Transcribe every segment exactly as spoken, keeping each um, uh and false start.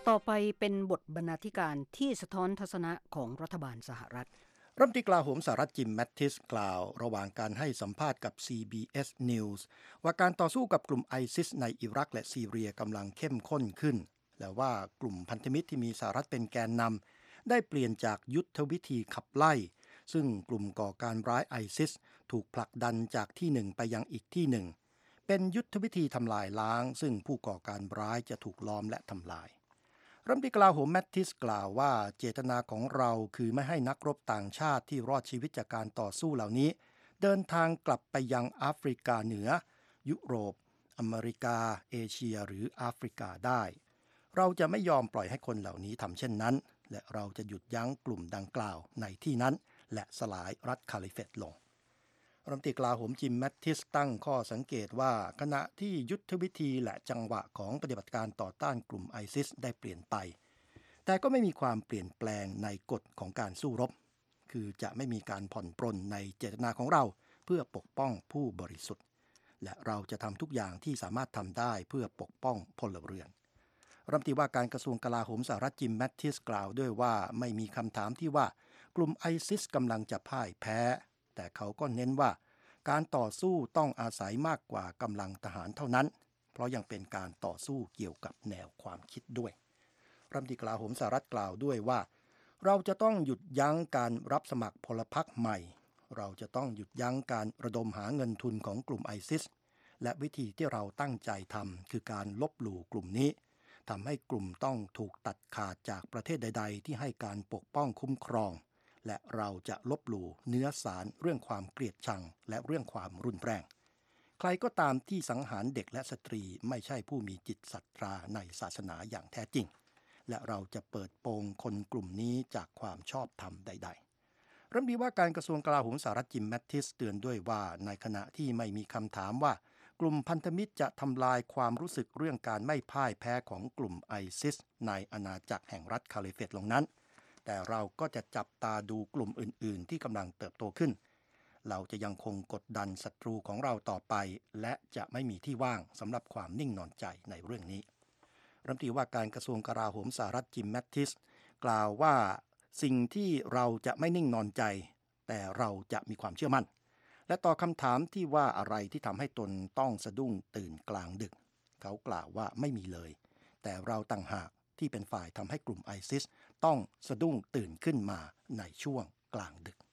ต่อไปเป็นบทบรรณาธิการที่สะท้อนทัศนะของรัฐบาลสหรัฐรัฐมนตรีกลาโหมสหรัฐจิมแมตติสกล่าวระหว่างการให้สัมภาษณ์กับ ซี บี เอส News ว่าการต่อสู้กับกลุ่มไอซิสในอิรักและซีเรียกำลังเข้มข้นขึ้นและว่ากลุ่มพันธมิตรที่มีสหรัฐเป็นแกนนำได้เปลี่ยนจากยุทธวิธีขับไล่ซึ่งกลุ่มก่อการร้ายไอซิสถูกผลักดันจากที่หนึ่งไปยังอีกที่หนึ่งเป็นยุทธวิธีทำลายล้างซึ่งผู้ก่อการร้ายจะถูกล้อมและทำลายรัฐมนตรีกลาโหมแมตติสกล่าวว่าเจตนาของเราคือไม่ให้นักรบต่างชาติที่รอดชีวิตจากการต่อสู้เหล่านี้เดินทางกลับไปยังแอฟริกาเหนือยุโรปอเมริกาเอเชียหรือแอฟริกาได้เราจะไม่ยอมปล่อยให้คนเหล่านี้ทำเช่นนั้นและเราจะหยุดยั้งกลุ่มดังกล่าวในที่นั้นและสลายรัฐคาลิเฟตลงรัฐมนตรีกลาโหมจิมแมตติสตั้งข้อสังเกตว่าขณะที่ยุทธวิธีและจังหวะของปฏิบัติการต่อต้านกลุ่มไอซิสได้เปลี่ยนไปแต่ก็ไม่มีความเปลี่ยนแปลงในกฎของการสู้รบคือจะไม่มีการผ่อนปรนในเจตนาของเราเพื่อปกป้องผู้บริสุทธิ์และเราจะทำทุกอย่างที่สามารถทำได้เพื่อปกป้องพลเรือนรัฐมนตรีว่าการกระทรวงกลาโหมสหรัฐจิมแมตติสกล่าวด้วยว่าไม่มีคำถามที่ว่ากลุ่มไอซิสกำลังจะพ่ายแพ้แต่เขาก็เน้นว่าการต่อสู้ต้องอาศัยมากกว่ากำลังทหารเท่านั้นเพราะยังเป็นการต่อสู้เกี่ยวกับแนวความคิดด้วยรัฐมนตรีกลาโหมสหรัฐกล่าวด้วยว่าเราจะต้องหยุดยั้งการรับสมัครพลพรรคใหม่เราจะต้องหยุดยั้งการระดมหาเงินทุนของกลุ่มไอซิสและวิธีที่เราตั้งใจทำคือการลบหลู่กลุ่มนี้ทำให้กลุ่มต้องถูกตัดขาดจากประเทศใดๆที่ให้การปกป้องคุ้มครองและเราจะลบหลู่เนื้อสารเรื่องความเกลียดชังและเรื่องความรุนแรงใครก็ตามที่สังหารเด็กและสตรีไม่ใช่ผู้มีจิตศรัทธาในศาสนาอย่างแท้จริงและเราจะเปิดโปงคนกลุ่มนี้จากความชอบธรรมใดๆรัฐมนตรีว่าการกระทรวงกลาโหมสหรัฐจิมแมตติสเตือนด้วยว่าในขณะที่ไม่มีคำถามว่ากลุ่มพันธมิตรจะทำลายความรู้สึกเรื่องการไม่พ่ายแพ้ของกลุ่มไอซิสในอาณาจักรแห่งรัฐคาลิเฟตลงนั้นแต่เราก็จะจับตาดูกลุ่มอื่นๆที่กำลังเติบโตขึ้นเราจะยังคงกดดันศัตรูของเราต่อไปและจะไม่มีที่ว่างสำหรับความนิ่งนอนใจในเรื่องนี้รัฐมนตรีว่าการกระทรวงกลาโหมสหรัฐจิมแมตติสกล่าวว่าสิ่งที่เราจะไม่นิ่งนอนใจแต่เราจะมีความเชื่อมั่นและต่อคำถามที่ว่าอะไรที่ทำให้ตนต้องสะดุ้งตื่นกลางดึกเขากล่าวว่าไม่มีเลยแต่เราต่างหากที่เป็นฝ่ายทำให้กลุ่มไอซิสต้องสะดุ้งตื่นขึ้นมาในช่วงกลางดึก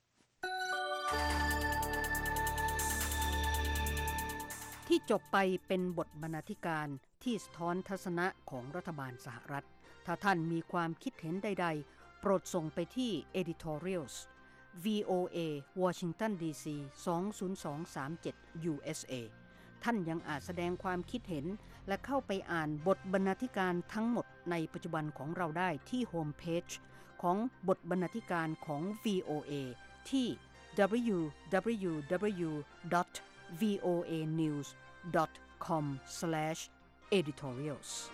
ที่จบไปเป็นบทบรรณาธิการที่สะท้อนทัศนะของรัฐบาลสหรัฐถ้าท่านมีความคิดเห็นใดๆโปรดส่งไปที่ editorials วี โอ เอ Washington ดี ซี สอง ศูนย์ สอง สาม เจ็ด ยู เอส เอ ท่านยังอาจแสดงความคิดเห็นและเข้าไปอ่านบทบรรณาธิการทั้งหมดในปัจจุบันของเราได้ที่โฮมเพจของบทบรรณาธิการของ วี โอ เอ ที่ ดับเบิลยู ดับเบิลยู ดับเบิลยู ดอท วี โอ เอ นิวส์ ดอท คอม สแลช เอดิทอเรียลส์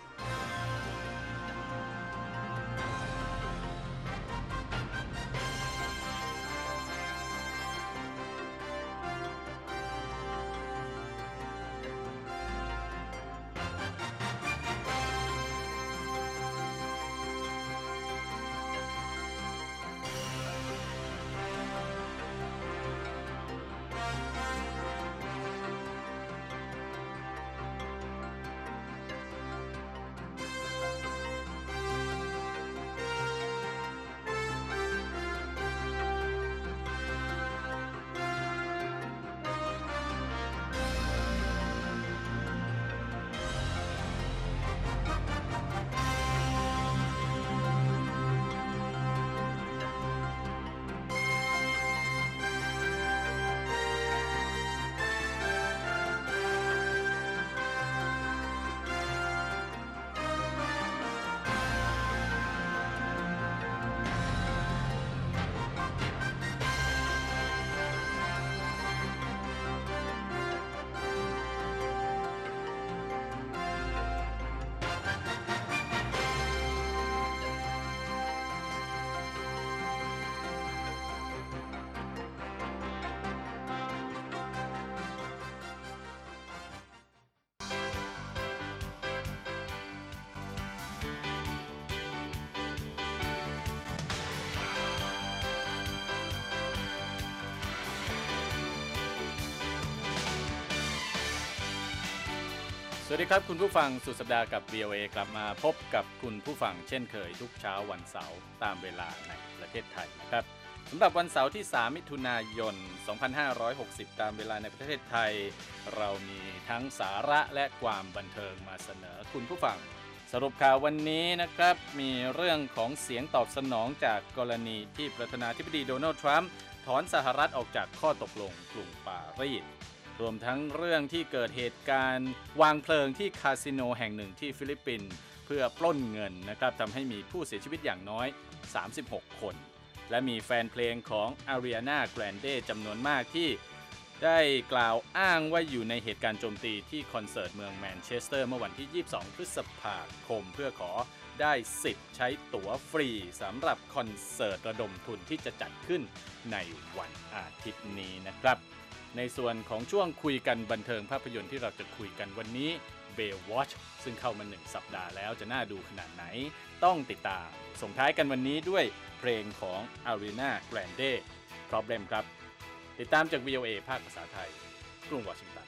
วัสดีครับคุณผู้ฟังสุดสัปดาห์กับ วี โอ เอ กลับมาพบกับคุณผู้ฟังเช่นเคยทุกเช้าวันเสาร์ตามเวลาในประเทศไทยนะครับสำหรับวันเสาร์ที่สามมิถุนายนสองพันห้าร้อยหกสิบตามเวลาในประเทศไทยเรามีทั้งสาระและความบันเทิงมาเสนอคุณผู้ฟังสรุปข่าววันนี้นะครับมีเรื่องของเสียงตอบสนองจากกรณีที่ประธานาธิบดีโดนัลด์ทรัมป์ถอนสหรัฐออกจากข้อตกลงกรุงปารีสรวมทั้งเรื่องที่เกิดเหตุการณ์วางเพลิงที่คาสิโนแห่งหนึ่งที่ฟิลิปปินส์เพื่อปล้นเงินนะครับทำให้มีผู้เสียชีวิตอย่างน้อยสามสิบหกคนและมีแฟนเพลงของ Ariana Grande จำนวนมากที่ได้กล่าวอ้างว่าอยู่ในเหตุการณ์โจมตีที่คอนเสิร์ตเมืองแมนเชสเตอร์เมื่อวันที่ยี่สิบสองพฤษภาคมเพื่อขอได้สิทธิ์ใช้ตั๋วฟรีสำหรับคอนเสิร์ตระดมทุนที่จะจัดขึ้นในวันอาทิตย์นี้นะครับในส่วนของช่วงคุยกันบันเทิงภาพยนตร์ที่เราจะคุยกันวันนี้ Baywatch ซึ่งเข้ามาหนึ่งสัปดาห์แล้วจะน่าดูขนาดไหนต้องติดตามส่งท้ายกันวันนี้ด้วยเพลงของ Ariana Grande Problem ครับติดตามจาก วี โอ เอ ภาคภาษาไทยกรุงวอชิงตัน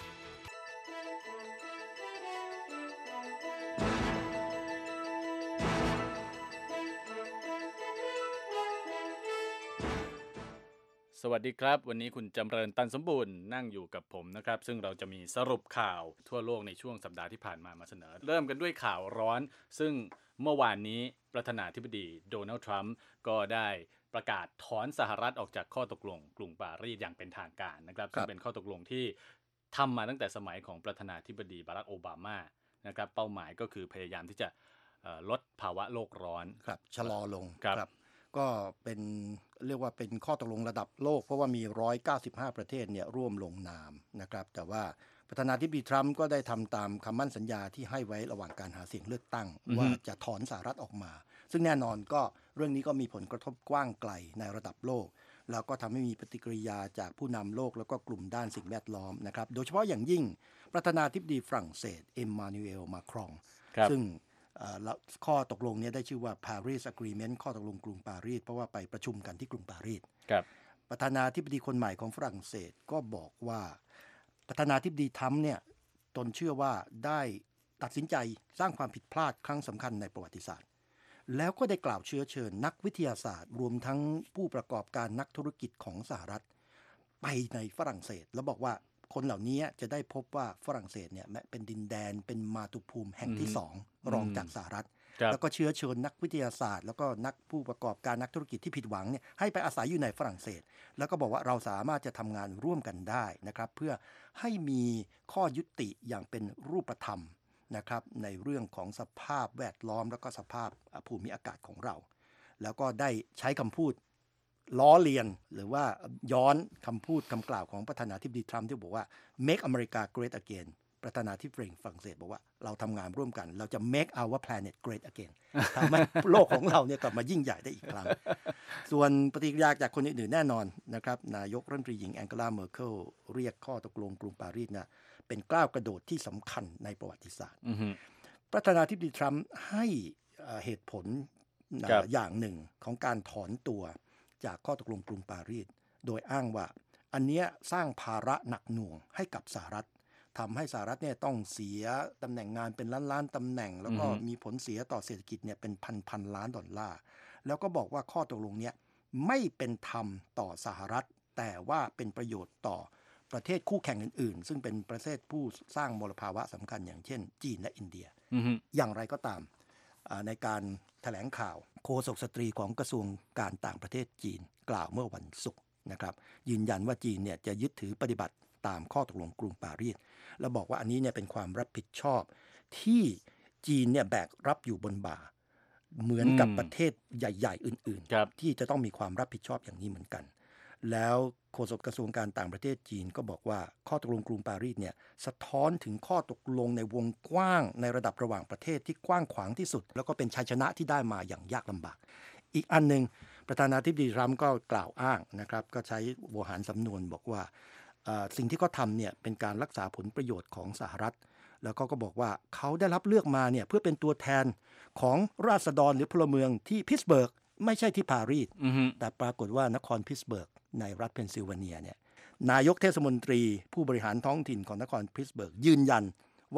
สวัสดีครับวันนี้คุณจำเริญตันสมบูรณ์นั่งอยู่กับผมนะครับซึ่งเราจะมีสรุปข่าวทั่วโลกในช่วงสัปดาห์ที่ผ่านมามาเสนอเริ่มกันด้วยข่าวร้อนซึ่งเมื่อวานนี้ประธานาธิบดีโดนัลด์ทรัมป์ก็ได้ประกาศถอนสหรัฐออกจากข้อตกลงกรุงปารีสอย่างเป็นทางการนะครับซึ่งเป็นข้อตกลงที่ทำมาตั้งแต่สมัยของประธานาธิบดีบารักโอบามานะครับเป้าหมายก็คือพยายามที่จะลดภาวะโลกร้อนครับชะลอลงครับก็เป็นเรียกว่าเป็นข้อตกลงระดับโลกเพราะว่ามีหนึ่งร้อยเก้าสิบห้าประเทศเนี่ยร่วมลงนามนะครับแต่ว่าประธานาธิบดีทรัมป์ก็ได้ทำตามคำมั่นสัญญาที่ให้ไว้ระหว่างการหาเสียงเลือกตั้ง mm-hmm. ว่าจะถอนสหรัฐออกมาซึ่งแน่นอนก็เรื่องนี้ก็มีผลกระทบกว้างไกลในระดับโลกแล้วก็ทำให้มีปฏิกิริยาจากผู้นำโลกแล้วก็กลุ่มด้านสิ่งแวดล้อมนะครับโดยเฉพาะอย่างยิ่งประธานาธิบดีฝรั่งเศสเอ็มมานูเอลมาครองซึ่งข้อตกลงนี้ได้ชื่อว่า Paris Agreement ข้อตกลงกรุงปารีสเพราะว่าไปประชุมกันที่กรุงปารีสประธานาธิบดีคนใหม่ของฝรั่งเศสก็บอกว่าประธานาธิบดีทรัมป์เนี่ยตนเชื่อว่าได้ตัดสินใจสร้างความผิดพลาดครั้งสำคัญในประวัติศาสตร์แล้วก็ได้กล่าวเชื้อเชิญนักวิทยาศาสตร์รวมทั้งผู้ประกอบการนักธุรกิจของสหรัฐไปในฝรั่งเศสแล้วบอกว่าคนเหล่านี้จะได้พบว่าฝรั่งเศสเนี่ยเป็นดินแดนเป็นมาตุภูมิแห่งที่สองรองจากสหรัฐแล้วก็เชื้อเชิญนักวิทยาศาสตร์แล้วก็นักผู้ประกอบการนักธุรกิจที่ผิดหวังเนี่ยให้ไปอาศัยอยู่ในฝรั่งเศสแล้วก็บอกว่าเราสามารถจะทำงานร่วมกันได้นะครับเพื่อให้มีข้อยุติอย่างเป็นรูปธรรมนะครับในเรื่องของสภาพแวดล้อมแล้วก็สภาพภูมิอากาศของเราแล้วก็ได้ใช้คำพูดล้อเลียนหรือว่าย้อนคำพูดคำกล่าวของประธานาธิบดีทรัมป์ที่บอกว่า make America great again ประธานาธิบดีฝรั่งเศสบอกว่าเราทำงานร่วมกันเราจะ make our planet great again ทำให้โลกของเราเนี่ยกลับมายิ่งใหญ่ได้อีกครั้ง ส่วนปฏิกิริยาจากคนอื่นๆแน่นอนนะครับนายกรัฐมนตรีหญิงแองเกลาเมอร์เคิลเรียกข้อตกลงกรุงปารีสเนี่ยเป็นก้าวกระโดดที่สำคัญในประวัติศาสตร์ mm-hmm. ประธานาธิบดีทรัมป์ให้เหตุผลอย่างหนึ่งของการถอนตัวจากข้อตกลงกรุงปารีสโดยอ้างว่าอันเนี้ยสร้างภาระหนักหน่วงให้กับสหรัฐทำให้สหรัฐเนี่ยต้องเสียตำแหน่งงานเป็นล้านล้านตำแหน่งแล้วก็ mm-hmm. มีผลเสียต่อเศรษฐกิจเนี่ยเป็นพันพันล้านดอลลาร์แล้วก็บอกว่าข้อตกลงเนี้ยไม่เป็นธรรมต่อสหรัฐแต่ว่าเป็นประโยชน์ต่อประเทศคู่แข่งอื่นๆซึ่งเป็นประเทศผู้สร้างมลภาวะสำคัญอย่างเช่นจีนและอินเดีย mm-hmm. อย่างไรก็ตามในการแถลงข่าวโฆษกสตรีของกระทรวงการต่างประเทศจีนกล่าวเมื่อวันศุกร์นะครับยืนยันว่าจีนเนี่ยจะยึดถือปฏิบัติตามข้อตกลงกรุงปารีสและบอกว่าอันนี้เนี่ยเป็นความรับผิดชอบที่จีนเนี่ยแบกรับอยู่บนบ่าเหมือนกับประเทศใหญ่ๆอื่นๆที่จะต้องมีความรับผิดชอบอย่างนี้เหมือนกันแล้วโฆษกกระทรวงการต่างประเทศจีนก็บอกว่าข้อตกลงกรุงปารีสเนี่ยสะท้อนถึงข้อตกลงในวงกว้างในระดับระหว่างประเทศที่กว้างขวางที่สุดแล้วก็เป็นชัยชนะที่ได้มาอย่างยากลำบากอีกอันนึงประธานาธิบดีทรัมป์ก็กล่าวอ้างนะครับก็ใช้โวหารสำนวนบอกว่าสิ่งที่เขาทำเนี่ยเป็นการรักษาผลประโยชน์ของสหรัฐแล้วก็ก็บอกว่าเขาได้รับเลือกมาเนี่ยเพื่อเป็นตัวแทนของราษฎรหรือพลเมืองที่พิตต์สเบิร์กไม่ใช่ที่ปารีส mm-hmm. แต่ปรากฏว่านครพิตต์สเบิร์กในรัฐเพนซิลเวเนียเนี่ยนายกเทศมนตรีผู้บริหารท้องถิ่นของนครพิตต์สเบิร์กยืนยันว่า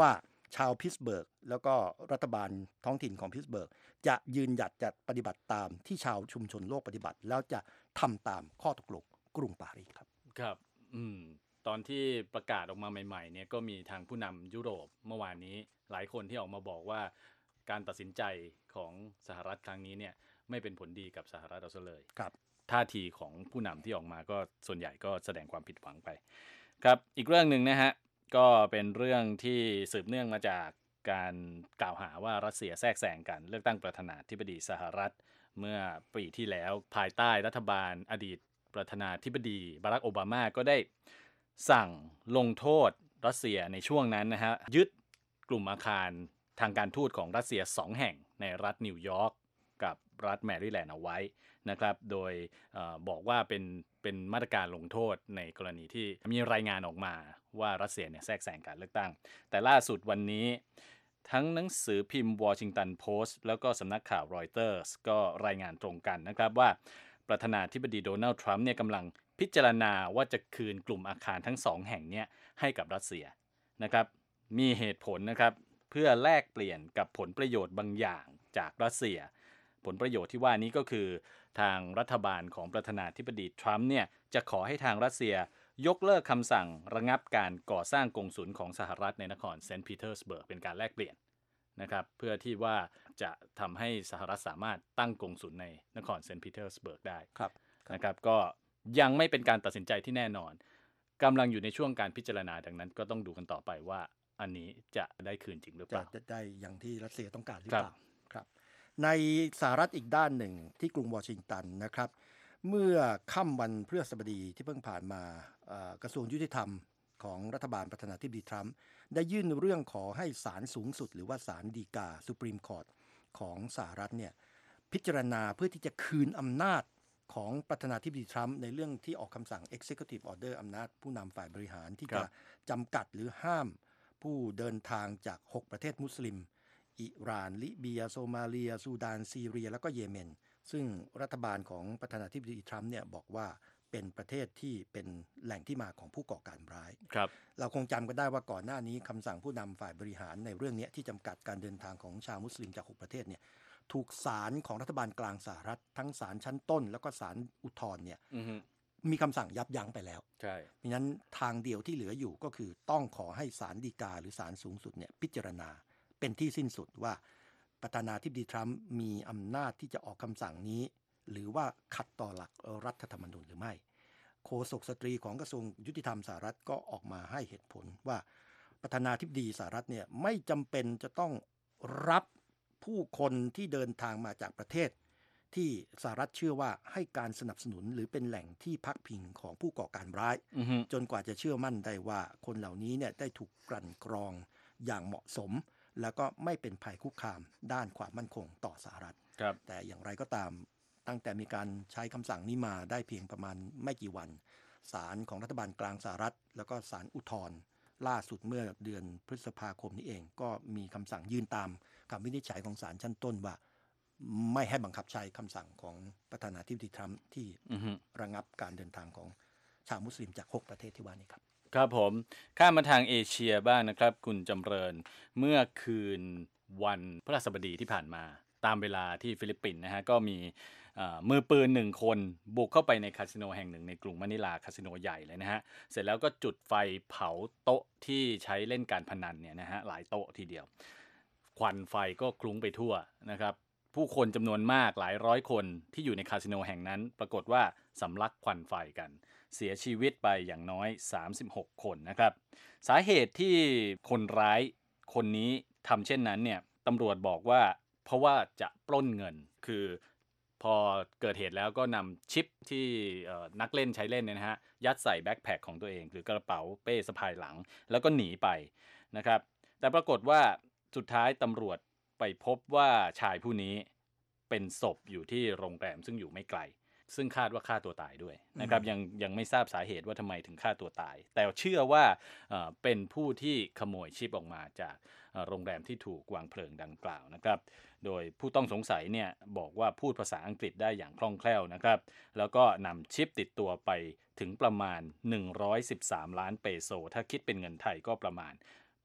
ชาวพิตสเบิร์กแล้วก็รัฐบาลท้องถิ่นของพิตสเบิร์กจะยืนหยัดจะปฏิบัติตามที่ชาวชุมชนโลกปฏิบัติแล้วจะทำตามข้อตกลงกรุงปารีสครับครับอืมตอนที่ประกาศออกมาใหม่ๆเนี่ยก็มีทางผู้นำยุโรปเมื่อวานนี้หลายคนที่ออกมาบอกว่าการตัดสินใจของสหรัฐครั้งนี้เนี่ยไม่เป็นผลดีกับสหรัฐเอาซะเลยครับท่าทีของผู้นำที่ออกมาก็ส่วนใหญ่ก็แสดงความผิดหวังไปครับอีกเรื่องนึงนะฮะก็เป็นเรื่องที่สืบเนื่องมาจากการกล่าวหาว่ารัสเซียแทรกแซงการเลือกตั้งประธานาธิบดีสหรัฐเมื่อปีที่แล้วภายใต้รัฐบาลอดีตประธานาธิบดีบารักโอบามาก็ได้สั่งลงโทษรัสเซียในช่วงนั้นนะฮะยึดกลุ่มอาคารทางการทูตของรัสเซียสองแห่งในรัฐนิวยอร์กกับรัฐแมริแลนด์เอาไว้นะครับโดยเอ่อบอกว่าเป็นเป็นมาตรการลงโทษในกรณีที่มีรายงานออกมาว่ารัสเซียเนี่ยแทรกแซงการเลือกตั้งแต่ล่าสุดวันนี้ทั้งหนังสือพิมพ์วอชิงตันโพสต์แล้วก็สำนักข่าวรอยเตอร์สก็รายงานตรงกันนะครับว่าประธานาธิบดีโดนัลด์ทรัมป์เนี่ยกำลังพิจารณาว่าจะคืนกลุ่มอาคารทั้งสองแห่งนี้ให้กับรัสเซียนะครับมีเหตุผลนะครับเพื่อแลกเปลี่ยนกับผลประโยชน์บางอย่างจากรัสเซียผลประโยชน์ที่ว่านี้ก็คือทางรัฐบาลของประธานาธิบดีทรัมป์เนี่ยจะขอให้ทางรัสเซียยกเลิกคำสั่งระงับการก่อสร้างกงสุลของสหรัฐในนครเซนต์ปีเตอร์สเบิร์กเป็นการแลกเปลี่ยนนะครับเพื่อที่ว่าจะทำให้สหรัฐสามารถตั้งกงสุลในนครเซนต์ปีเตอร์สเบิร์กได้นะครับก็ยังไม่เป็นการตัดสินใจที่แน่นอนกำลังอยู่ในช่วงการพิจารณาดังนั้นก็ต้องดูกันต่อไปว่าอันนี้จะได้คืนจริงหรือเปล่าจะได้อย่างที่รัสเซียต้องการหรือเปล่าครับในสหรัฐอีกด้านหนึ่งที่กรุงวอชิงตันนะครับเมื่อค่ำวันพฤหัสบดีที่เพิ่งผ่านมากระทรวงยุติธรรมของรัฐบาลประธานาธิบดีทรัมป์ได้ยื่นเรื่องขอให้ศาลสูงสุดหรือว่าศาลฎีกา Supreme Court ของสหรัฐเนี่ยพิจารณาเพื่อที่จะคืนอำนาจของประธานาธิบดีทรัมป์ในเรื่องที่ออกคำสั่ง Executive Order อำนาจผู้นำฝ่ายบริหารที่จะจำกัดหรือห้ามผู้เดินทางจากหกประเทศมุสลิมอิหร่านลิเบียโซมาเลียซูดานซีเรียแล้วก็เยเมนซึ่งรัฐบาลของประธานาธิบดีทรัมป์เนี่ยบอกว่าเป็นประเทศที่เป็นแหล่งที่มาของผู้ก่อการร้ายครับเราคงจำกันได้ว่าก่อนหน้านี้คำสั่งผู้นำฝ่ายบริหารในเรื่องนี้ที่จำกัดการเดินทางของชาวมุสลิมจากหกประเทศเนี่ยถูกศาลของรัฐบาลกลางสหรัฐทั้งศาลชั้นต้นแล้วก็ศาลอุทธรณ์เนี่ยมีคำสั่งยับยั้งไปแล้วใช่เพราะฉะนั้นทางเดียวที่เหลืออยู่ก็คือต้องขอให้ศาลฎีกาหรือศาลสูงสุดเนี่ยพิจารณาเป็นที่สิ้นสุดว่าประธานาธิบดีทรัมป์มีอำนาจที่จะออกคำสั่งนี้หรือว่าขัดต่อหลักรัฐธรรมนูญหรือไม่โฆษกสตรีของกระทรวงยุติธรรมสหรัฐก็ออกมาให้เหตุผลว่าประธานาธิบดีสหรัฐเนี่ยไม่จำเป็นจะต้องรับผู้คนที่เดินทางมาจากประเทศที่สหรัฐเชื่อว่าให้การสนับสนุนหรือเป็นแหล่งที่พักพิงของผู้ก่อการร้าย uh-huh. จนกว่าจะเชื่อมั่นได้ว่าคนเหล่านี้เนี่ยได้ถูกกลั่นกรองอย่างเหมาะสมแล้วก็ไม่เป็นภัยคุกคามด้านความมั่นคงต่อสหรัฐแต่อย่างไรก็ตามตั้งแต่มีการใช้คำสั่งนี้มาได้เพียงประมาณไม่กี่วันศาลของรัฐบาลกลางสหรัฐแล้วก็ศาลอุทธรณ์ล่าสุดเมื่อเดือนพฤษภาคมนี้เองก็มีคำสั่งยืนตามคำวินิจฉัยของศาลชั้นต้นว่าไม่ให้บังคับใช้คำสั่งของประธานาธิบดีทรัมป์ที่ uh-huh. ระงับการเดินทางของชาวมุสลิมจากหกประเทศที่ว่านี้ครับครับผมข้ามมาทางเอเชียบ้างนะครับคุณจำเริญเมื่อคืนวันพฤหัสบดีที่ผ่านมาตามเวลาที่ฟิลิปปินส์นะฮะก็มีมือปืนหนึ่งคนบุกเข้าไปในคาสิโนแห่งหนึ่งในกรุงมะนิลาคาสิโนใหญ่เลยนะฮะเสร็จแล้วก็จุดไฟเผาโต๊ะที่ใช้เล่นการพนันเนี่ยนะฮะหลายโต๊ะทีเดียวควันไฟก็คลุ้งไปทั่วนะครับผู้คนจำนวนมากหลายร้อยคนที่อยู่ในคาสิโนแห่งนั้นปรากฏว่าสำลักควันไฟกันเสียชีวิตไปอย่างน้อยสามสิบหกคนนะครับสาเหตุที่คนร้ายคนนี้ทำเช่นนั้นเนี่ยตำรวจบอกว่าเพราะว่าจะปล้นเงินคือพอเกิดเหตุแล้วก็นำชิปที่นักเล่นใช้เล่นเนี่ยนะฮะยัดใส่แบ็คแพ็คของตัวเองหรือกระเป๋าเป้สะพายหลังแล้วก็หนีไปนะครับแต่ปรากฏว่าสุดท้ายตำรวจไปพบว่าชายผู้นี้เป็นศพอยู่ที่โรงแรมซึ่งอยู่ไม่ไกลซึ่งคาดว่าฆ่าตัวตายด้วยนะครับยังยังไม่ทราบสาเหตุว่าทำไมถึงฆ่าตัวตายแต่เชื่อว่าเอ่อเป็นผู้ที่ขโมยชิปออกมาจากโรงแรมที่ถูกวางเพลิงดังกล่าวนะครับโดยผู้ต้องสงสัยเนี่ยบอกว่าพูดภาษาอังกฤษได้อย่างคล่องแคล่วนะครับแล้วก็นำชิปติดตัวไปถึงประมาณหนึ่งร้อยสิบสามล้านเปโซถ้าคิดเป็นเงินไทยก็ประมาณ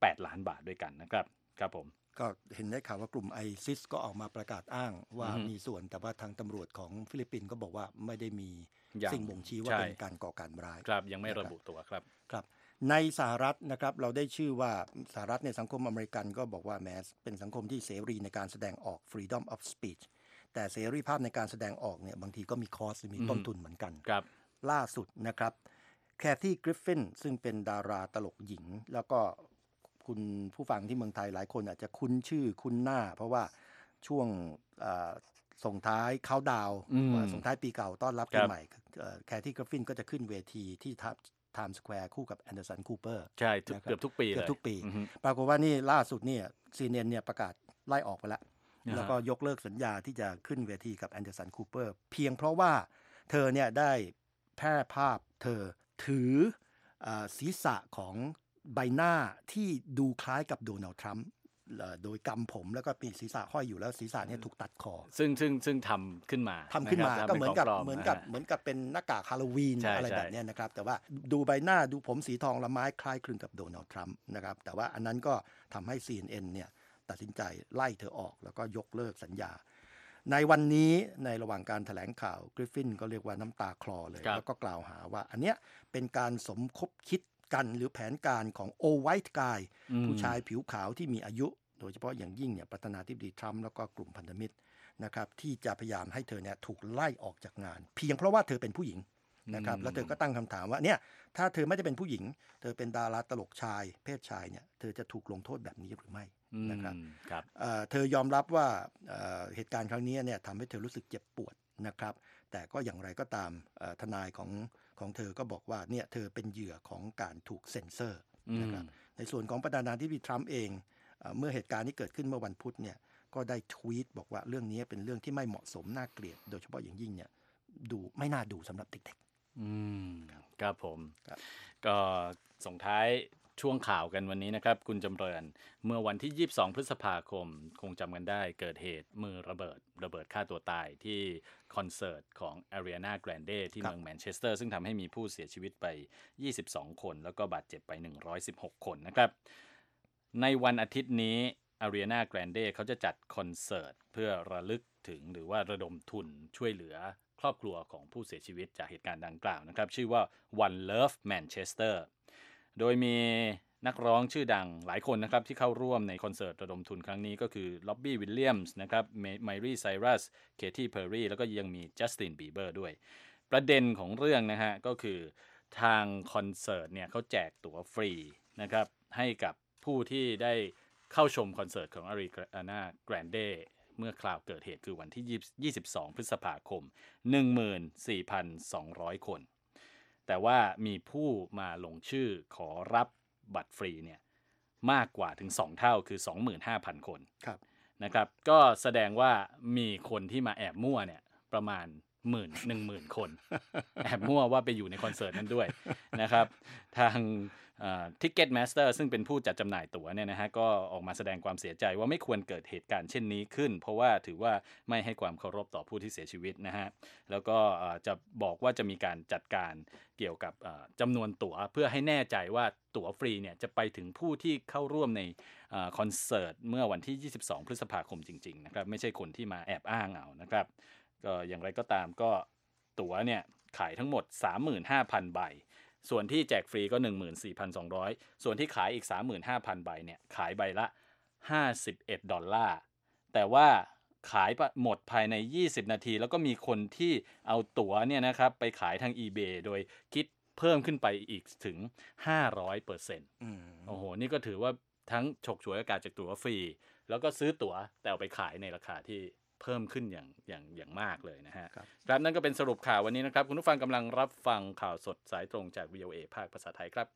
แปดล้านบาทด้วยกันนะครับครับผมก็เห็นได้ข่าวว่ากลุ่ม ไอซิส ก็ออกมาประกาศอ้างว่ามีส่วนแต่ว่าทางตำรวจของฟิลิปปินส์ก็บอกว่าไม่ได้มีสิ่งบ่งชี้ว่าเป็นการก่อการร้ายครับยังไม่ระบุตัวครับครับในสหรัฐนะครับเราได้ชื่อว่าสหรัฐในสังคมอเมริกันก็บอกว่าแม้เป็นสังคมที่เสรีในการแสดงออก freedom of speech แต่เสรีภาพในการแสดงออกเนี่ยบางทีก็มีคอสมีต้นทุนเหมือนกันครับล่าสุดนะครับแคทตี้กริฟฟินซึ่งเป็นดาราตลกหญิงแล้วก็คุณผู้ฟังที่เมืองไทยหลายคนอาจจะคุ้นชื่อคุ้นหน้าเพราะว่าช่วงส่งท้ายเขาดาวส่งท้ายปีเก่าต้อนรับปีใหม่แคทตี้กริฟฟินก็จะขึ้นเวทีที่ไทม์สแควร์คู่กับแอนเดอร์สันคูเปอร์ใช่เกือบทุกปีเลยเกือบทุกปีปรากฏว่านี่ล่าสุดเนี่ย ซี เอ็น เอ็น เนี่ยประกาศไล่ออกไปแล้วแล้วก็ยกเลิกสัญญาที่จะขึ้นเวทีกับแอนเดอร์สันคูเปอร์เพียงเพราะว่าเธอเนี่ยได้แพร่ภาพเธอถือศีรษะของใบหน้าที่ดูคล้ายกับโดนัลด์ทรัมป์โดยกำผมแล้วก็ปีศีรษะห้อยอยู่แล้วศีรษะเนี่ยถูกตัดคอซึ่งซึ่งซึ่งทำขึ้นมาทำขึ้นมาก็เหมือนกับเหมือนกับเหมือนกับเป็นหน้ากากฮาโลวีนอะไรแบบนี้นะครับแต่ว่าดูใบหน้าดูผมสีทองละไม้คล้ายคลึงกับโดนัลด์ทรัมป์นะครับแต่ว่าอันนั้นก็ทำให้ ซี เอ็น เอ็น เนี่ยตัดสินใจไล่เธอออกแล้วก็ยกเลิกสัญญาในวันนี้ในระหว่างการแถลงข่าวกริฟฟินก็เรียกว่าน้ำตาคลอเลยแล้วก็กล่าวหาว่าอันเนี้ยเป็นการสมคบคิดกันหรือแผนการของโอไวท์กายผู้ชายผิวขาวที่มีอายุโดยเฉพาะอย่างยิ่งเนี่ยประธานาธิบดีทรัมป์แล้วก็กลุ่มพันธมิตรนะครับที่จะพยายามให้เธอเนี่ยถูกไล่ออกจากงานเพียงเพราะว่าเธอเป็นผู้หญิงนะครับแล้วเธอก็ตั้งคำถามว่าเนี่ยถ้าเธอไม่ได้เป็นผู้หญิงเธอเป็นดาราตลกชายเพศชายเนี่ยเธอจะถูกลงโทษแบบนี้หรือไม่นะครับเธอยอมรับว่าเหตุการณ์ครั้งนี้เนี่ยทำให้เธอรู้สึกเจ็บปวดนะครับแต่ก็อย่างไรก็ตามทนายของของเธอก็บอกว่าเนี่ยเธอเป็นเหยื่อของการถูกเซ็นเซอร์นะครับในส่วนของประธานาธิบดีทรัมป์เองเมื่อเหตุการณ์นี้เกิดขึ้นเมื่อวันพุธเนี่ยก็ได้ทวีตบอกว่าเรื่องนี้เป็นเรื่องที่ไม่เหมาะสมน่าเกลียดโดยเฉพาะอย่างยิ่งเนี่ยดูไม่น่าดูสำหรับเด็กๆอืมครับผมก็ส่งท้ายช่วงข่าวกันวันนี้นะครับคุณจำเริญเมื่อวันที่ยี่สิบสองพฤษภาคมคงจำกันได้เกิดเหตุมือระเบิดระเบิดฆ่าตัวตายที่คอนเสิร์ตของ Ariana Grande ที่เมืองแมนเชสเตอร์ซึ่งทำให้มีผู้เสียชีวิตไปยี่สิบสองคนแล้วก็บาดเจ็บไปหนึ่งร้อยสิบหกคนนะครับในวันอาทิตย์นี้ Ariana Grande เขาจะจัดคอนเสิร์ตเพื่อระลึกถึงหรือว่าระดมทุนช่วยเหลือครอบครัวของผู้เสียชีวิตจากเหตุการณ์ดังกล่าวนะครับชื่อว่า One Love Manchester โดยมีนักร้องชื่อดังหลายคนนะครับที่เข้าร่วมในคอนเสิร์ตระดมทุนครั้งนี้ก็คือล็อบบี้วิลเลียมส์นะครับไมลี่ไซรัสเคที่เพอร์รี่แล้วก็ยังมีจัสตินบีเบอร์ด้วยประเด็นของเรื่องนะฮะก็คือทางคอนเสิร์ตเนี่ยเขาแจกตั๋วฟรีนะครับให้กับผู้ที่ได้เข้าชมคอนเสิร์ตของ Ariana Grande เมื่อคราวเกิดเหตุคือวันที่ยี่สิบสองพฤษภาคม หนึ่งหมื่นสี่พันสองร้อย คนแต่ว่ามีผู้มาลงชื่อขอรับบัตรฟรีเนี่ยมากกว่าถึงสองเท่าคือ สองหมื่นห้าพัน คนครับนะครับก็แสดงว่ามีคนที่มาแอบมั่วเนี่ยประมาณหมื่นหนึ่งหมื่นคนแอบมั่วว่าไปอยู่ในคอนเสิร์ตนั้นด้วยนะครับทางTicketmaster ซึ่งเป็นผู้จัดจำหน่ายตั๋วเนี่ยนะฮะก็ออกมาแสดงความเสียใจว่าไม่ควรเกิดเหตุการณ์เช่นนี้ขึ้นเพราะว่าถือว่าไม่ให้ความเคารพต่อผู้ที่เสียชีวิตนะฮะแล้วก็จะบอกว่าจะมีการจัดการเกี่ยวกับจำนวนตั๋วเพื่อให้แน่ใจว่าตั๋วฟรีเนี่ยจะไปถึงผู้ที่เข้าร่วมในคอนเสิร์ตเมื่อวันที่ยี่สิบสองพฤษภาคมจริงๆนะครับไม่ใช่คนที่มาแอบอ้างเอานะครับก็อย่างไรก็ตามก็ตั๋วเนี่ยขายทั้งหมด สามหมื่นห้าพัน ใบส่วนที่แจกฟรีก็ หนึ่งหมื่นสี่พันสองร้อย ส่วนที่ขายอีก สามหมื่นห้าพัน ใบเนี่ยขายใบละห้าสิบเอ็ดดอลลาร์แต่ว่าขายหมดภายในยี่สิบนาทีแล้วก็มีคนที่เอาตั๋วเนี่ยนะครับไปขายทาง eBay โดยคิดเพิ่มขึ้นไปอีกถึง ห้าร้อยเปอร์เซ็นต์อืมโอ้โหนี่ก็ถือว่าทั้งฉกฉวยโอกาสจากตั๋วฟรีแล้วก็ซื้อตั๋วแต่เอาไปขายในราคาที่เพิ่มขึ้นอย่างอย่างอย่างมากเลยนะฮะครับนั่นก็เป็นสรุปข่าววันนี้นะครับคุณผู้ฟังกำลังรับฟังข่าวสดสายตรงจาก วี โอ เอ ภาคภาษาไทยครับ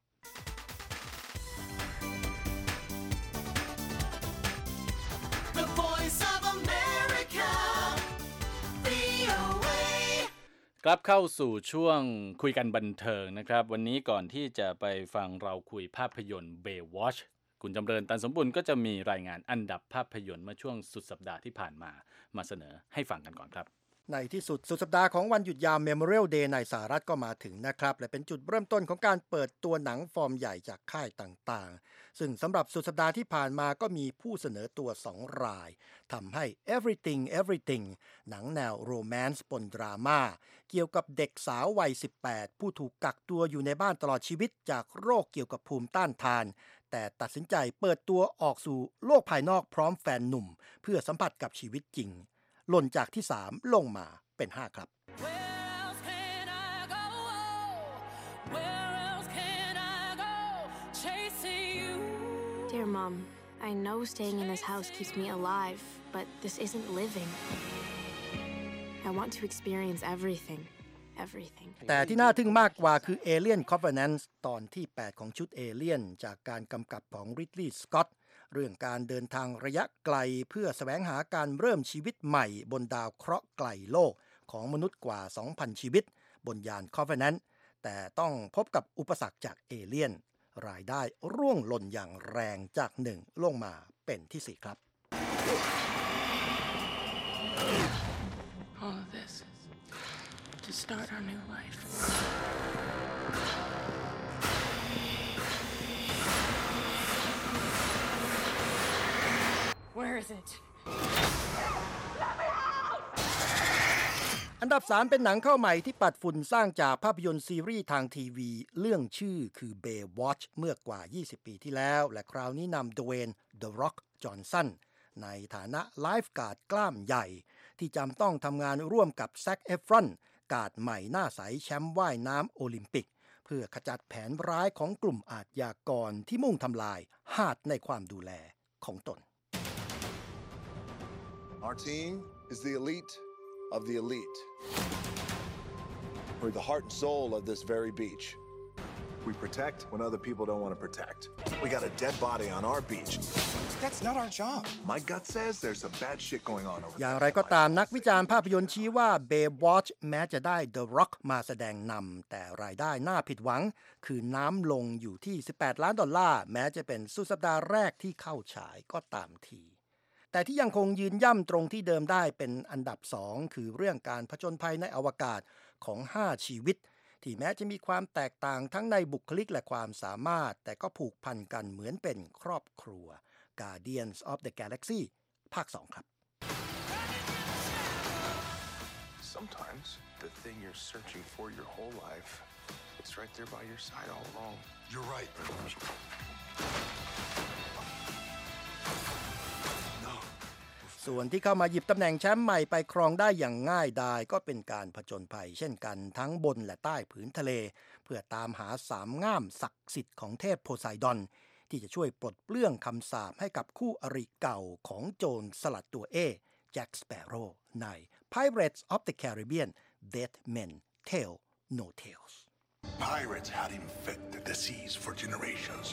กลับเข้าสู่ช่วงคุยกันบันเทิงนะครับวันนี้ก่อนที่จะไปฟังเราคุยภาพยนตร์ Baywatch คุณจำเริญตันสมบุญก็จะมีรายงานอันดับภาพยนตร์เมื่อช่วงสุดสัปดาห์ที่ผ่านมามาเสนอให้ฟังกันก่อนครับในที่สุดสุดสัปดาห์ของวันหยุดยาว Memorial Day ในสหรัฐก็มาถึงนะครับและเป็นจุดเริ่มต้นของการเปิดตัวหนังฟอร์มใหญ่จากค่ายต่างๆซึ่งสำหรับสุดสัปดาห์ที่ผ่านมาก็มีผู้เสนอตัวสองรายทำให้ Everything Everything หนังแนวโรแมนต์ปนดราม่าเกี่ยวกับเด็กสาววัยสิบแปดผู้ถูกกักตัวอยู่ในบ้านตลอดชีวิตจากโรคเกี่ยวกับภูมิต้านทานแต่ตัดสินใจเปิดตัวออกสู่โลกภายนอกพร้อมแฟนหนุ่มเพื่อสัมผัสกับชีวิตจริงหล่นจากที่สามลงมาเป็นห้าครับ Dear Mom, I know staying in this house keeps me alive, but this isn't living. I want to experience everything, everything. แต่ที่น่าทึ่งมากกว่าคือ Alien Covenant ตอนที่แปดของชุด Alien จากการกำกับของ Ridley Scott เรื่องการเดินทางระยะไกลเพื่อแสวงหาการเริ่มชีวิตใหม่บนดาวเคราะห์ไกลโลกของมนุษย์กว่า สองพัน ชีวิตบนยาน Covenant แต่ต้องพบกับอุปสรรคจากเอเลี่ยนรายได้ร่วงหล่นอย่างแรงจากหนึ่งลงมาเป็นที่สี่ครับ All of this to start our new life. Where is it? อันดับสามเป็นหนังเข้าใหม่ที่ปัดฝุ่นสร้างจากภาพยนตร์ซีรีส์ทางทีวีเรื่องชื่อคือ Baywatch เมื่อกว่ายี่สิบปีที่แล้วและคราวนี้นำ Dwayne The Rock Johnson ในฐานะไลฟ์การ์ดกล้ามใหญ่ที่จำต้องทำงานร่วมกับแซ็ก เอฟรอนการ์ดใหม่หน้าใสแชมป์ว่ายน้ำโอลิมปิกเพื่อขจัดแผนร้ายของกลุ่มอาชญากรที่มุ่งทำลายหาดในความดูแลของตน Our team is the elite of the elite. We're the heart and soul of this very beach. We protect when other people don't want to protect. We got a dead body on our beach. That's not our job. My gut says there's some bad shit going on over there. อย่างไรก็ตามนักวิจารณ์ภาพยนตร์ชี้ว่า Baywatch แม้จะได้ The Rock มาแสดงนำแต่รายได้น่าผิดหวังคือน้ำลงอยู่ที่สิบแปดล้านดอลลาร์แม้จะเป็นสุดสัปดาห์แรกที่เข้าฉายก็ตามทีแต่ที่ยังคงยืนย่ำตรงที่เดิมได้เป็นอันดับสองคือเรื่องการผจญภัยในอวกาศของห้าชีวิตที่แม้จะมีความแตกต่างทั้งในบุคลิกและความสามารถแต่ก็ผูกพันกันเหมือนเป็นครอบครัว Guardians of the Galaxy ภาคสองครับ Sometimes the thing you're searching for your whole life is right there by your side all along. You're right. ส่วนที่เข้ามาหยิบตำแหน่งแชมป์ใหม่ไปครองได้อย่างง่ายดายก็เป็นการผจญภัยเช่นกันทั้งบนและใต้ผืนทะเลเพื่อตามหาสามง่ามศักดิ์สิทธิ์ของเทพโพไซดอนที่จะช่วยปลดเปลื้องคำสาปให้กับคู่อริเก่าของโจรสลัดตัวเอแจ็คสเปโร่ใน Pirates of the Caribbean Dead Men Tell No Tales Pirates had infected the seas for generations.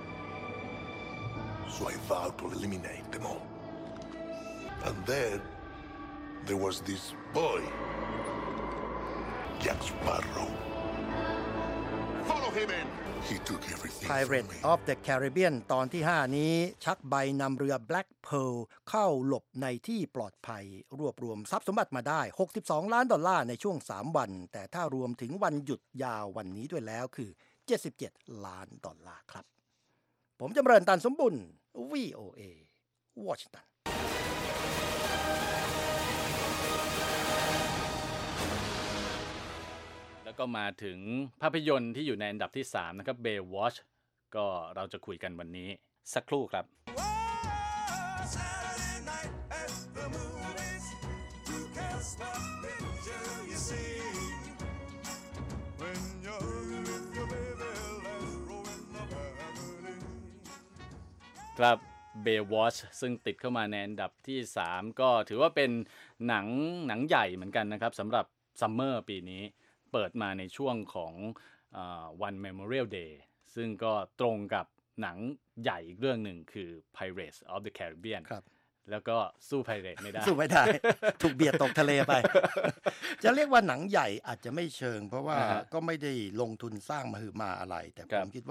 So I vowed to eliminate them all.And then there was this boy, Jack Sparrow. Follow him in. He took everything Pirates from me. of the Caribbean ตอนที่ห้านี้ชักใบนำเรือ Black Pearl เข้าหลบในที่ปลอดภัยรวบรวมทรัพย์สมบัติมาได้หกสิบสองล้านดอลลาร์ในช่วงสามวันแต่ถ้ารวมถึงวันหยุดยาววันนี้ด้วยแล้วคือเจ็ดสิบเจ็ดล้านดอลลาร์ครับผมจำเริญตันสมบุญ วี โอ เอ Washington แล้วก็มาถึงภาพยนตร์ที่อยู่ในอันดับที่สามนะครับ Baywatch ก็เราจะคุยกันวันนี้สักครู่ครับครับ Baywatch ซึ่งติดเข้ามาในอันดับที่สามก็ถือว่าเป็นหนังหนังใหญ่เหมือนกันนะครับสำหรับซัมเมอร์ปีนี้เปิดมาในช่วงของเอ่อวัน Memorial Day ซึ่งก็ตรงกับหนังใหญ่อีกเรื่องหนึ่งคือ Pirates of the Caribbean ครับแล้วก็สู้ Pirates ไม่ได้สู้ไม่ได้ ถูกเบียดตกทะเลไป จะเรียกว่าหนังใหญ่อาจจะไม่เชิงเพราะว่าก็ไม่ได้ลงทุนสร้างมหึมาอะไรแต่ผมคิดว่า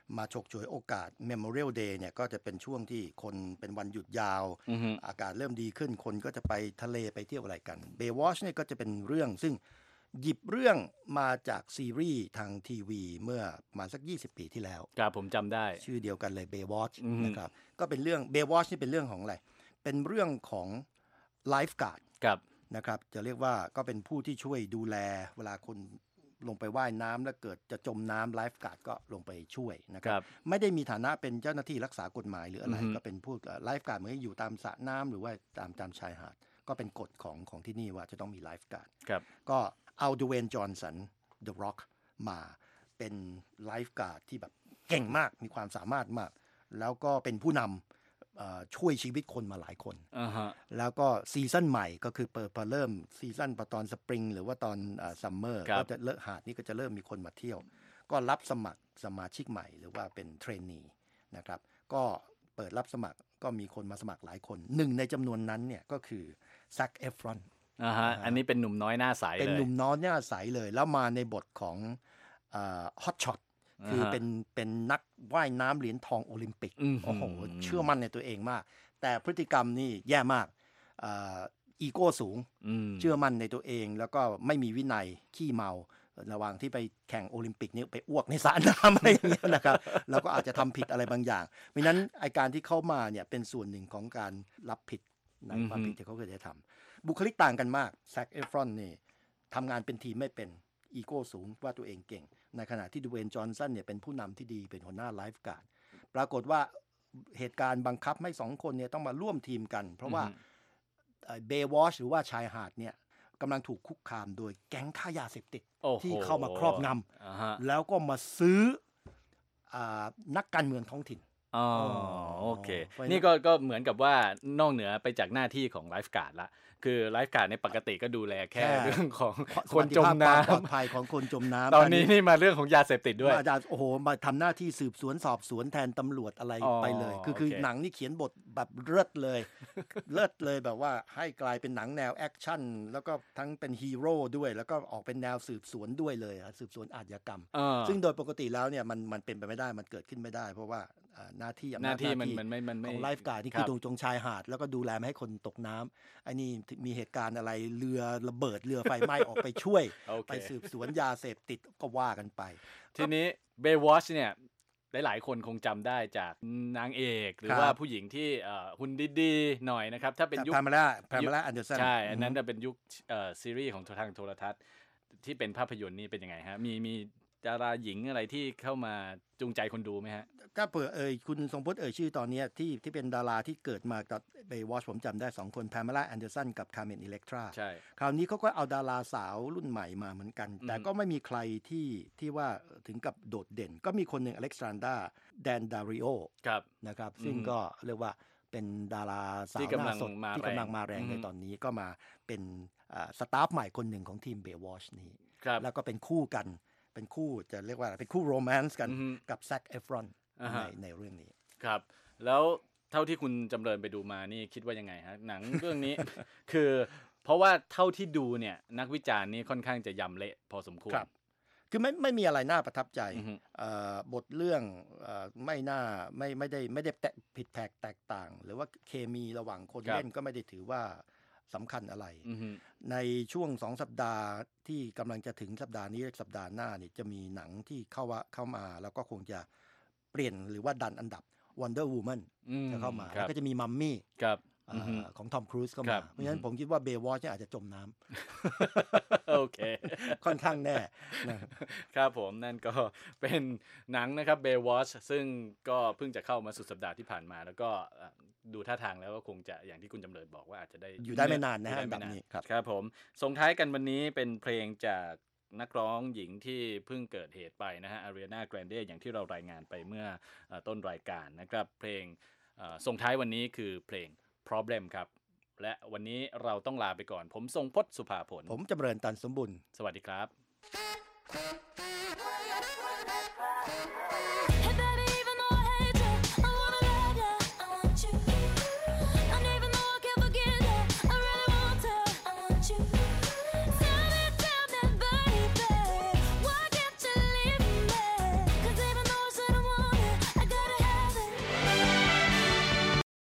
มาฉกฉวยโอกาส Memorial Day เนี่ยก็จะเป็นช่วงที่คนเป็นวันหยุดยาว mm-hmm. อากาศเริ่มดีขึ้นคนก็จะไปทะเลไปเที่ยวอะไรกัน Baywatch เนี่ยก็จะเป็นเรื่องซึ่งหยิบเรื่องมาจากซีรีส์ทางทีวีเมื่อประมาณสักยี่สิบปีที่แล้วครับผมจำได้ชื่อเดียวกันเลย Baywatch mm-hmm. นะครับก็เป็นเรื่อง Baywatch นี่เป็นเรื่องของอะไรเป็นเรื่องของไลฟ์การ์ดนะครับจะเรียกว่าก็เป็นผู้ที่ช่วยดูแลเวลาคนลงไปว่ายน้ำแล้วเกิดจะจมน้ำไลฟ์การ์ดก็ลงไปช่วยนะครับไม่ได้มีฐานะเป็นเจ้าหน้าที่รักษากฎหมายหรืออะไร mm-hmm. ก็เป็นผู้ไลฟ์การ์ดเหมือนอยู่ตามสระน้ำหรือว่าตามตามชายหาดก็เป็นกฎของของที่นี่ว่าจะต้องมีไลฟ์การ์ดก็เอาดูเวนจอห์นสัน The Rock มาเป็นไลฟ์การ์ดที่แบบเก่งมากมีความสามารถมากแล้วก็เป็นผู้นำช่วยชีวิตคนมาหลายคน uh-huh. แล้วก็ซีซั่นใหม่ก็คือเปิดพอเริ่มซีซั่นตอนสปริงหรือว่าตอนซัมเมอร์ก็จะเลิกหาดนี่ก็จะเริ่มมีคนมาเที่ยวก็รับสมัครสมาชิกใหม่หรือว่าเป็นเทรนนีนะครับก็เปิดรับสมัครก็มีคนมาสมัครหลายคนหนึ่งในจำนวนนั้นเนี่ยก็คือแซ็คเอฟรอนอ่าฮะอันนี้เป็นหนุ่มน้อยหน้าใสเลยเป็นหนุ่มน้อยหน้าใสเลยแล้วมาในบทของฮอตช็อตคือเป็นเป็นนักว่ายน้ำเหรียญทองโอลิมปิกโอ้โหเชื่อมั่นในตัวเองมากแต่พฤติกรรมนี่แย่มากอีโก้สูงเชื่อมั่นในตัวเองแล้วก็ไม่มีวินัยขี้เมาระหว่างที่ไปแข่งโอลิมปิกนี่ไปอ้วกในสระน้ำอะไรอย่างเงี้ยนะครับแล้วก็อาจจะทำผิดอะไรบางอย่างเพราะฉะนั้นไอการที่เข้ามาเนี่ยเป็นส่วนหนึ่งของการรับผิดในความผิดที่เขาเคยได้ทำบุคลิกต่างกันมากแซ็คเอฟรอนนี่ทำงานเป็นทีมไม่เป็นอีโก้สูงว่าตัวเองเก่งในขณะที่ดูเวนจอห์นสันเนี่ยเป็นผู้นำที่ดีเป็นหัวหน้าไลฟ์การ์ดปรากฏว่าเหตุการณ์บังคับให้สองคนเนี่ยต้องมาร่วมทีมกันเพราะว่าเบย์วอชหรือว่าชายหาดเนี่ยกำลังถูกคุกคามโดยแก๊งค้ายาเสพติดที่เข้ามาครอบงำแล้วก็มาซื้อนักการเมืองท้องถิ่นอ๋อโอเคนี่ก็ก็เหมือนกับว่านอกเหนือไปจากหน้าที่ของไลฟ์การ์ดละคือไลฟ์การ์ดในปกติก็ดูแลแค่เรื่องของคนจมน้ำปลอดภัยของคนจมน้ำตอนนี้นี่มาเรื่องของยาเสพติดด้วยอาจารย์โอ้โหมาทำหน้าที่สืบสวนสอบสวนแทนตำรวจอะไรไปเลยคือคือหนังนี่เขียนบทแบบเลิศเลยเลิศเลยแบบว่าให้กลายเป็นหนังแนวแอคชั่นแล้วก็ทั้งเป็นฮีโร่ด้วยแล้วก็ออกเป็นแนวสืบสวนด้วยเลยสืบสวนอาชญากรรมซึ่งโดยปกติแล้วเนี่ยมันมันเป็นไปไม่ได้มันเกิดขึ้นไม่ได้เพราะว่าหน้าที่หน้าที่มันมันไม่มันไม่ของไลฟ์การ์ดที่คือตรงตรงชายหาดแล้วก็ดูแลไม่ให้คนตกน้ำไอ้นี่มีเหตุการณ์อะไรเรือระเบิดเรือไฟไหม้ออกไปช่วย ไปสืบสวนยาเสพติดก็ว่ากันไปทีนี้ Baywatch เนี่ยหลายๆคนคงจำได้จากนางเอกหรือว่าผู้หญิงที่หุ่นดีๆหน่อยนะครับถ้าเป็นยุคพามาล่าพามาล่าอันเดอร์สันใช่อันนั้นจะเป็นยุคซีรีส์ของทางโทรทัศน์ที่เป็นภาพยนตร์นี่เป็นยังไงฮะมีมีดาราหญิงอะไรที่เข้ามาจูงใจคนดูไหมฮะก็เปิดเอ่ยคุณทรงพจน์เอ่ยชื่อตอนนี้ที่ที่เป็นดาราที่เกิดมากับเบย์วอชผมจำได้สองคนพามาล่าแอนเดอร์สันกับคาร์เมนอิเล็กทราใช่คราวนี้เขาก็เอาดาราสาวรุ่นใหม่มาเหมือนกันแต่ก็ไม่มีใครที่ที่ว่าถึงกับโดดเด่นก็มีคนหนึ่งอเล็กซานดราแดนดาริโอนะครับซึ่งก็เรียกว่าเป็นดาราสาวหน้าสดที่กำลังมาแรงในตอนนี้ก็มาเป็นสตาฟใหม่คนหนึ่งของทีมเบย์วอชนี้แล้วก็เป็นคู่กันเป็นคู่จะเรียกว่าเป็นคู่โรแมนต์กันกับแซ็คเอฟรอนในในเรื่องนี้ครับแล้วเท่าที่คุณจำเริญไปดูมานี่คิดว่ายังไงฮะหนังเรื่องนี้ คือเพราะว่าเท่าที่ดูเนี่ยนักวิจารณ์นี่ค่อนข้างจะยำเละพอสมควรคือไม่ไม่มีอะไรน่าประทับใจบทเรื่องไม่น่าไม่ไม่ได้ไม่ได้ผิดแผกแตกต่างหรือว่าเคมีระหว่างคนเล่นก็ไม่ได้ถือว่าสำคัญอะไรในช่วงสองสัปดาห์ที่กำลังจะถึงสัปดาห์นี้สัปดาห์หน้านี่จะมีหนังที่เข้าว่าเข้ามาแล้วก็คงจะเปลี่ยนหรือว่าดันอันดับ Wonder Woman จะเข้ามาแล้วก็จะมีมัมมี่ของทอมครูซเข้ามาเพราะฉะนั้นผมคิดว่าเบย์วอชอาจจะจมน้ำโอเคค่อนข้างแน่ครับผมนั่นก็เป็นหนังนะครับเบย์วอชซึ่งก็เพิ่งจะเข้ามาสุดสัปดาห์ที่ผ่านมาแล้วก็ดูท่าทางแล้วก็คงจะอย่างที่คุณจำเริญบอกว่าอาจจะได้อยู่ได้ไม่นานนะฮะแบบนี้ครับครับผมส่งท้ายกันวันนี้เป็นเพลงจากนักร้องหญิงที่เพิ่งเกิดเหตุไปนะฮะอารีนาแกรนเดอย่างที่เรารายงานไปเมื่อต้นรายการนะครับเพลงส่งท้ายวันนี้คือเพลง Problem ครับและวันนี้เราต้องลาไปก่อนผมทรงพจน์สุภาผลผมจำเริญตันสมบุญสวัสดีครับ